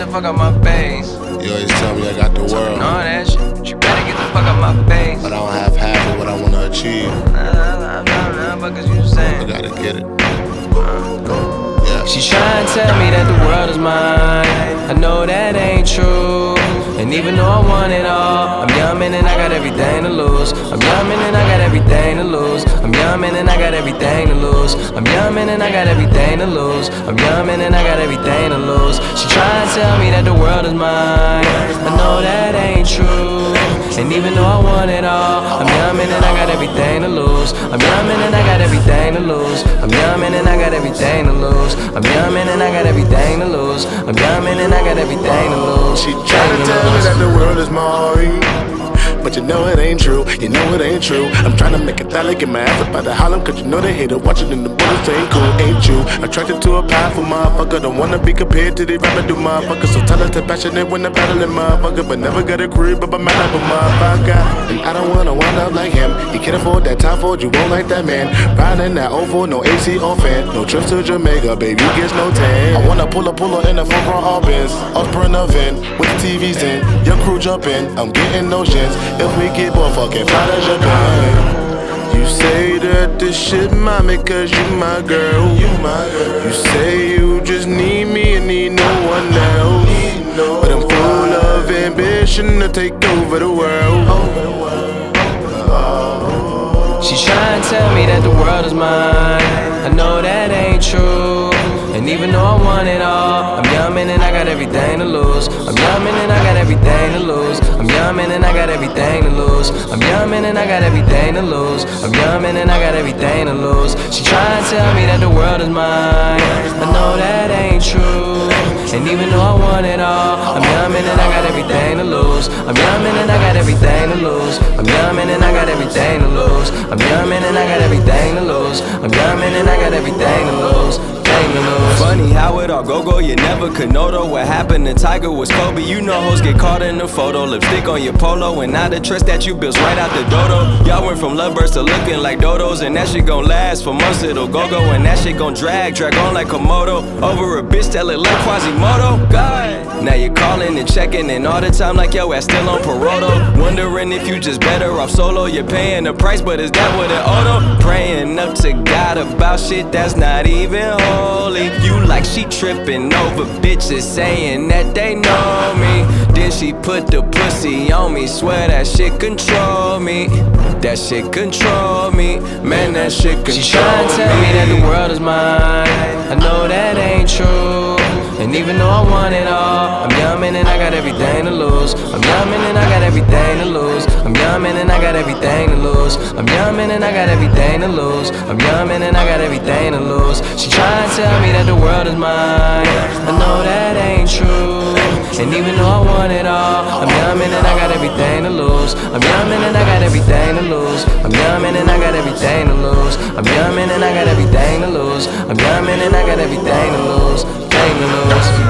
fuck out my face. You always tell me I got the world, All that shit, but you better get the fuck out my face. but I don't have half of what I wanna achieve. Nah, fuck is you saying? I gotta get it. She trying to tell me that the world is mine. I know that ain't true. And even though I want it all, I'm young man and I got everything to lose. I'm young man and I got everything to lose. I'm young man and I got everything to lose. I'm young man and I got everything to lose. I'm young man and I got everything to lose. She trying to tell me that the world is mine. I know that ain't true. And even though I want it all, I'm young man and I got everything to lose. I'm young man and I got everything to lose. I'm young man and I got everything to lose. I'm young man and I got everything to lose. I'm young man and I got everything to lose. She trying to tell me that the world is mine, but you know it ain't true, you know it ain't true. I'm trying to make it that get my ass up out of Harlem, cause you know they hate it, watching in the bullets ain't cool, ain't you? Attracted to a powerful motherfucker, don't wanna be compared to the rapper do motherfucker. So talented, passionate when they're battling motherfucker, but never got a career, but I'm mad at a motherfucker. And I don't wanna wind up like him, he can't afford that time for you won't like that man. Riding that OVO, no AC or fan, no trips to Jamaica, baby gets no tan. I wanna pull her in the front row all Benz, Osprey event, with the TVs in, your crew jump in, I'm getting no shins. If we get bored, fucking fly to Japan. You say that this shit mommy, cause you my girl. You say you just need me and need no one else, but I'm full of ambition to take over the world. She trying to tell me that the world is mine. I know that ain't true. And even though I want it all, I'm young man and I got everything to lose. I'm young man and I got everything to lose. I'm young man and I got everything to lose. I'm young man and I got everything to lose. I'm young man and I got everything to lose. She trying to tell me that the world is mine. I know that ain't true. And even though I want it all, I'm young man and I got everything to lose. I'm young man and I got everything to lose. I'm young man and I got everything to lose. I'm young man and I got everything to lose. I'm young man and I got everything to lose. Funny how it all go, you never could know though. What happened to Tiger was Kobe. You know hoes get caught in the photo. Lipstick on your polo, and now the trust that you built right out the dodo. Y'all went from lovebirds to looking like dodos, and that shit gon' last for months. It'll go, and that shit gon' drag on like Komodo. Over a bitch that look like Quasimodo. God, now you're calling and checking, and all the time like yo ass still on parole though. Wondering if you just better off solo. You're paying the price, but is that what it auto? Praying up to God about shit that's not even holy. You like she tripping over bitches saying that they know me. Then she put the pussy on me. Swear that shit control me. That shit control me. Man, that shit control me. She trying to tell me that the world is mine. I know that ain't true. And even though I want it all, I'm young man and I got everything to lose. I'm young man and I got everything to lose. I'm young man and I got everything to lose. I'm young man and I got everything to lose. I'm young man and I got everything to lose. She trying to tell me that the world is mine. I know that ain't true. And even though I want it all, I'm young man and I got everything to lose. I'm young man and I got everything to lose. I'm young man and I got everything to lose. I'm young man and I got everything to lose. I'm young man and I got everything to lose. Thing to lose.